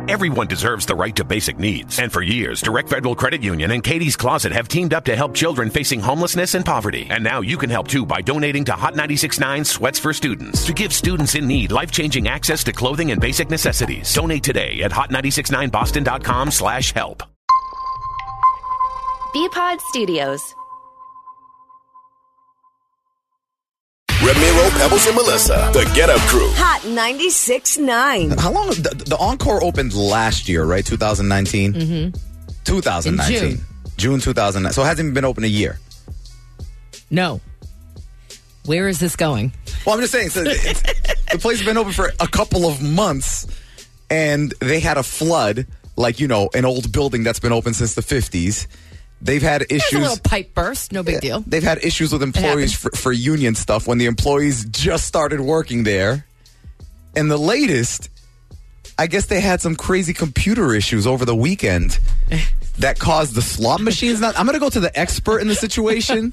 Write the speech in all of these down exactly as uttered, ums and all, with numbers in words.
Everyone deserves the right to basic needs. And for years, Direct Federal Credit Union and Katie's Closet have teamed up to help children facing homelessness and poverty. And now you can help too by donating to Hot ninety-six point nine Sweats for Students to give students in need life-changing access to clothing and basic necessities. Donate today at hot nine six nine boston dot com slash help. B-Pod Studios. Ramiro, Pebbles, and Melissa, the Get Up Crew. Hot ninety-six point nine. How long? The, the Encore opened last year, right? twenty nineteen? Mm-hmm. twenty nineteen. In June. June two thousand nine. So it hasn't even been open a year. No. Where is this going? Well, I'm just saying, so it's, the place has been open for a couple of months, and they had a flood, like, you know, an old building that's been open since the fifties. They've had issues. There's a little pipe burst, no big deal. They've had issues with employees for, for union stuff when the employees just started working there. And the latest, I guess they had some crazy computer issues over the weekend that caused the slot machines. Not, I'm going to go to the expert in the situation.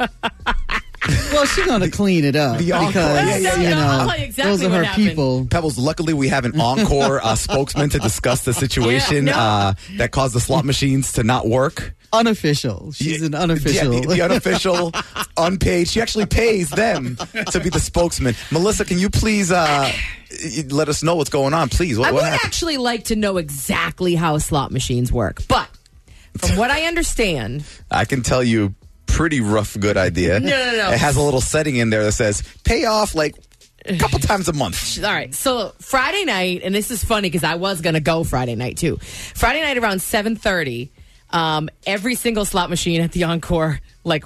Well, she's going to clean it up The Encore. because, Yeah, yeah, you yeah. know, I'll tell you exactly those are what her happened. people. Pebbles, luckily we have an Encore uh, spokesman to discuss the situation Yeah, no. uh, that caused the slot machines to not work. Unofficial. She's an unofficial. Yeah, the, the unofficial, unpaid. She actually pays them to be the spokesman. Melissa, can you please uh, let us know what's going on, please? What, I what would happened? actually like to know exactly how slot machines work. But from what I understand... I can tell you, pretty rough, good idea. No, no, no. It has a little setting in there that says, pay off like a couple times a month. All right. So Friday night, and this is funny because I was going to go Friday night too. Friday night around seven thirty, um, every single slot machine at the Encore, like,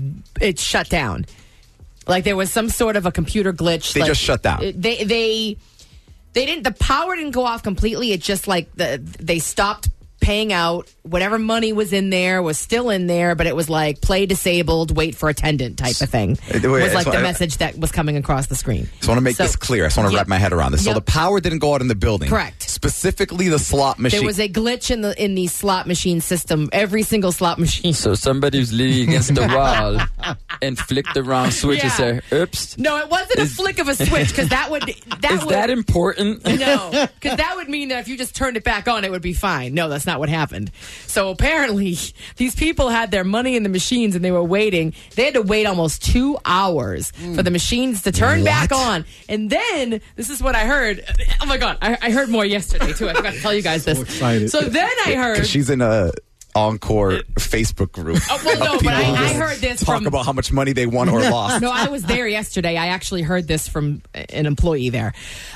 it shut down. Like there was some sort of a computer glitch. They like, just shut down. it- They, they, they didn't, the power didn't go off completely. It just like, the they stopped paying out. Whatever money was in there was still in there, but it was like play disabled, wait for attendant type of thing. Wait, was like so the I- message that was coming across the screen. So I want to make So- this clear. I just want to Yeah. wrap my head around this. So Yep. the power didn't go out in the building. Correct. Specifically the slot machine. There was a glitch in the in the slot machine system. Every single slot machine. So somebody was leaning against the wall and flicked the wrong switch and Yeah. said, oops. No, it wasn't Is- a flick of a switch because that would that Is would that important? no, because that would mean that if you just turned it back on, it would be fine. No, that's not what happened. So apparently, these people had their money in the machines and they were waiting. They had to wait almost two hours for the machines to turn back on. And then, this is what I heard. Oh my God, I, I heard more yesterday too. I forgot to tell you guys this. So, excited. so then I heard. Because she's in a Encore Facebook group. Oh, well, no, of but I, people who I just heard this talk from. about how much money they won or lost. No, I was there yesterday. I actually heard this from an employee there.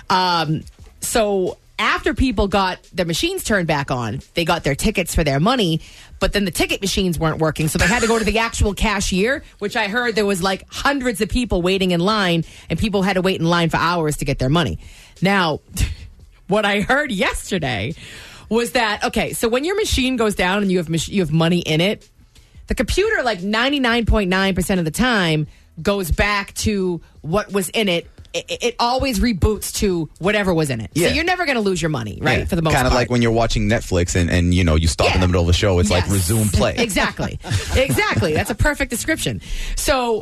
Um, so after people got their machines turned back on, they got their tickets for their money, but then the ticket machines weren't working. So they had to go to the actual cashier, which I heard there was like hundreds of people waiting in line, and people had to wait in line for hours to get their money. Now, what I heard yesterday was that, okay, so when your machine goes down and you have mach- you have money in it, the computer, like ninety-nine point nine percent of the time, goes back to what was in it. It, it always reboots to whatever was in it. Yeah. So you're never going to lose your money, right? Yeah. For the most Kind of part. like when you're watching Netflix and, and you know, you stop in Yeah. the middle of a show. It's like Yes. resume play. Exactly. Exactly. That's a perfect description. So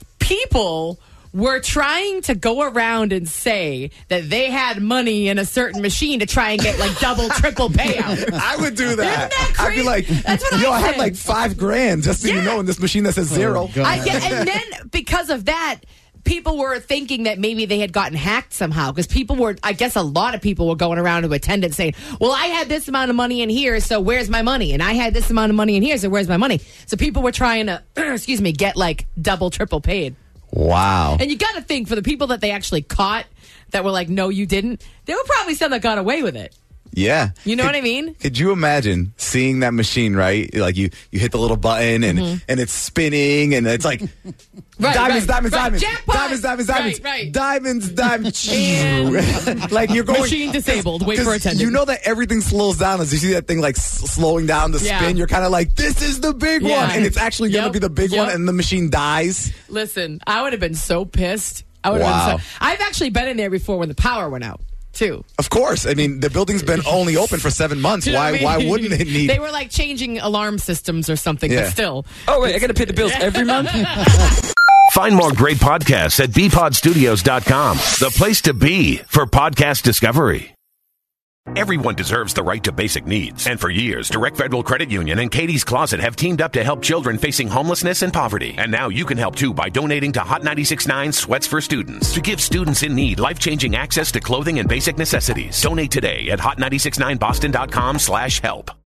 people were trying to go around and say that they had money in a certain machine to try and get like double, triple payout. I would do that. Isn't that I'd be crazy? like, That's what yo, I I had said. like five grand just so you Yeah. know in this machine that says zero. God. I get, and then because of that, people were thinking that maybe they had gotten hacked somehow because people were, I guess a lot of people were going around to attendants saying, well, I had this amount of money in here, so where's my money? And I had this amount of money in here, so where's my money? So people were trying to, excuse me, get like double, triple paid. Wow. And you got to think for the people that they actually caught that were like, no, you didn't, there were probably some that got away with it. Yeah. You know Could- what I mean? Could you imagine seeing that machine, right? Like you, you hit the little button and, Mm-hmm. and it's spinning and it's like Right, diamonds, right, diamonds, right. diamonds, Jackpot. diamonds, diamonds, diamonds, Right, right. diamonds, diamonds. And like you're going machine disabled. Wait for 'cause attendant. You know that everything slows down as you see that thing like s- slowing down the Yeah. spin. You're kind of like, this is the big Yeah. one, and it's actually going to Yep, be the big yep. one, and the machine dies. Listen, I would have been so pissed. I would have Wow. been so. I've actually been in there before when the power went out, too. Of course, I mean the building's been only open for seven months. You know Why? what I Why mean? wouldn't it need? They were like changing alarm systems or something, Yeah. but still. Oh, wait, I got to pay the bills every month? Find more great podcasts at b pod studios dot com, the place to be for podcast discovery. Everyone deserves the right to basic needs. And for years, Direct Federal Credit Union and Katie's Closet have teamed up to help children facing homelessness and poverty. And now you can help too by donating to Hot ninety-six point nine Sweats for Students to give students in need life-changing access to clothing and basic necessities. Donate today at hot nine six nine boston dot com slash help.